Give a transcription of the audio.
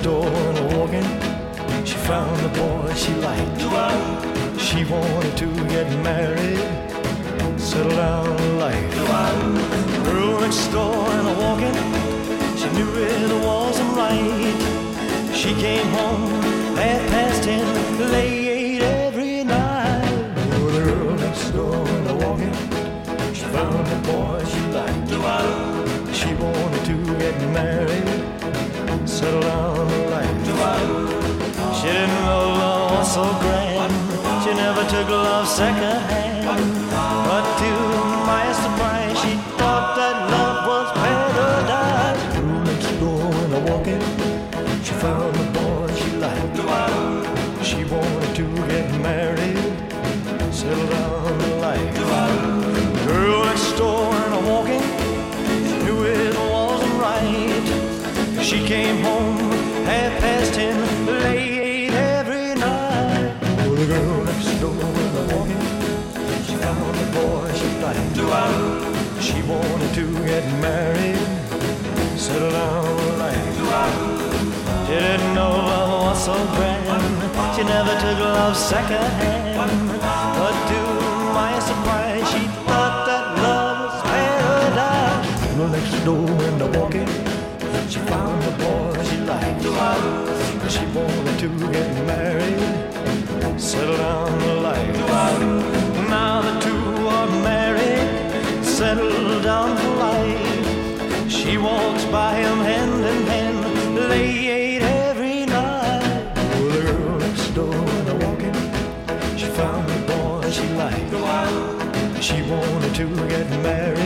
door and walking, she found the boy she liked. She wanted to get married, settle down in life. Girl next door and walking, she knew it wasn't right. She came home 10:30, late every night. Oh, the girl next door and walking, she found the boy she liked. She wanted to get married, settle down in life. She didn't know love was so grand. She never took love second hand. But to my surprise, she thought that love was paradise. Girl next door and walking, she found the boy she liked. She wanted to get married, settle down in life. Girl next door and walking, knew it wasn't right. She came home 10:30, late every night. Oh, the girl next door and walking, she found the boy she liked. She wanted to get married, settle down in life. Didn't know love was so grand. She never took love second hand. But to my surprise, she thought that love was paradise. Girl next door and walking, she found the boy she liked. She wanted to get married, settle down in life. Now the two are married, settled down for life. She walks by him hand in hand, late every night. Oh, the girl next door and walking, she found the boy she liked. She wanted to get married,